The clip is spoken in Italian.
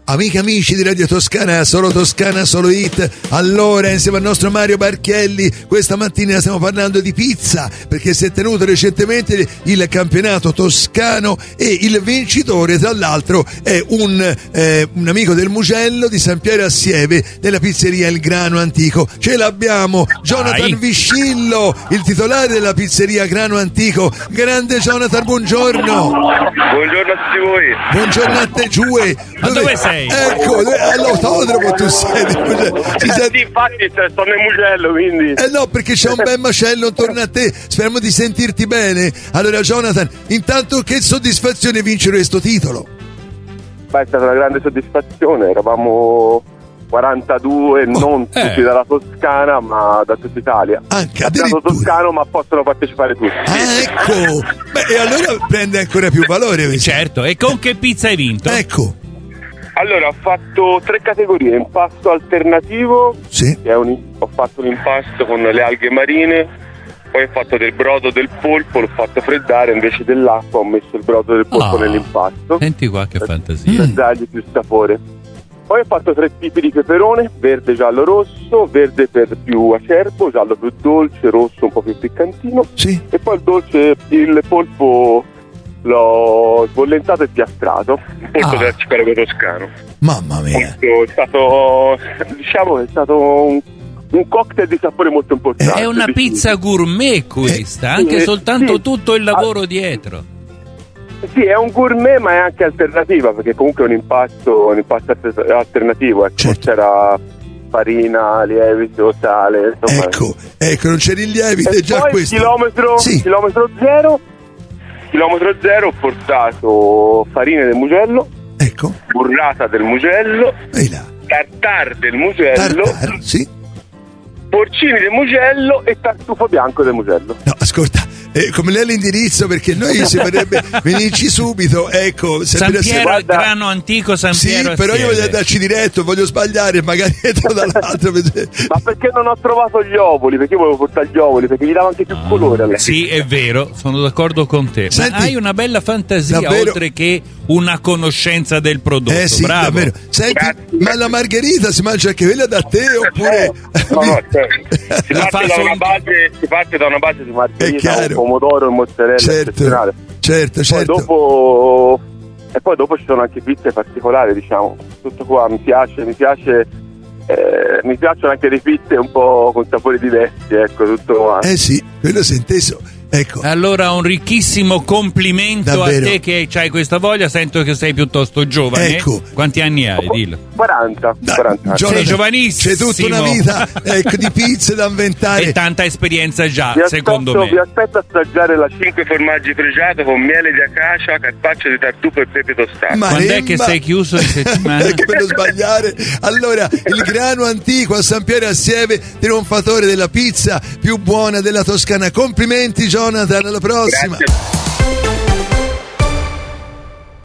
Amiche e amici di Radio Toscana, solo hit. Allora, insieme al nostro Mario Barchielli, questa mattina stiamo parlando di pizza, perché si è tenuto recentemente il campionato toscano e il vincitore, tra l'altro, è un amico del Mugello di San Piero a Sieve, della pizzeria Il Grano Antico. Ce l'abbiamo, Jonathan Viscillo, il titolare della pizzeria Grano Antico. Grande Jonathan, buongiorno. Buongiorno a tutti voi. Buongiorno a te, Giue. Ma dove sei? Ecco, all'autodromo tu sei. Sì, infatti sto nel Mugello, quindi. No, perché c'è un bel macello intorno a te. Speriamo di sentirti bene. Allora, Jonathan, intanto che soddisfazione vincere questo titolo? Beh, è stata una grande soddisfazione. Eravamo 42, non tutti dalla Toscana, ma da tutta Italia. Anche addirittura toscano, ma possono partecipare tutti. Ah, ecco. Beh, e allora prende ancora più valore questo. Certo, e con che pizza hai vinto? Ecco. Allora, ho fatto 3 categorie: impasto alternativo, sì. Ho fatto un impasto con le alghe marine, poi ho fatto del brodo del polpo, l'ho fatto freddare, invece dell'acqua ho messo il brodo del polpo nell'impasto. Senti qua che fantasia. Per dargli più sapore. Poi ho fatto 3 tipi di peperone: verde, giallo, rosso, verde per più acerbo, giallo più dolce, rosso un po' più piccantino. Sì. E poi il polpo l'ho sbollentato e piastrato, un polpo dell'arcipelago toscano. Mamma mia. È stato un cocktail di sapore molto importante. È una pizza gourmet questa, anche soltanto tutto il lavoro dietro. Sì, è un gourmet, ma è anche alternativa, perché comunque è un impasto alternativo, ecco. Certo. C'era farina, lievito, sale, insomma. Ecco, non c'era il lievito, e è già poi questo. Chilometro zero ho portato farina del Mugello, ecco, burrata del Mugello, tartar del Mugello, sì, porcini del Mugello e tartufo bianco del Mugello. No, ascolta, come lei l'indirizzo, perché noi si potrebbe venirci subito, ecco. San Piero, Grano Antico, San Piero. Sì, però io voglio andarci diretto, voglio sbagliare, magari entro dall'altro. Ma perché non ho trovato gli ovoli? Perché io volevo portare gli ovoli, perché gli dava anche più colore a lei. Sì, è vero, sono d'accordo con te. Senti, ma hai una bella fantasia, davvero, oltre che una conoscenza del prodotto. Sì, bravo. Davvero. Senti, ma la margherita si mangia anche quella da te oppure? No, si parte da una base di margherita, pomodoro e mozzarella. Certo. Poi dopo ci sono anche pizze particolari, diciamo. Tutto qua mi piace. Mi piacciono anche le pizze un po' con sapori diversi, ecco, tutto qua. Sì, quello si è inteso. Ecco. Allora un ricchissimo complimento davvero, a te che hai questa voglia. Sento che sei piuttosto giovane. Ecco. Quanti anni hai? Dillo. 40. Sei giovanissimo. C'è tutta una vita di pizze da inventare e tanta esperienza già, secondo me. Vi aspetto assaggiare la 5 formaggi pregiato con miele di acacia, carpaccio di tartufo e pepe tostato. Quando è che sei chiuso in settimana? Che per non sbagliare. Allora, il Grano Antico a San Piero a Sieve, trionfatore della pizza più buona della Toscana. Complimenti, Jonathan, alla prossima. Grazie.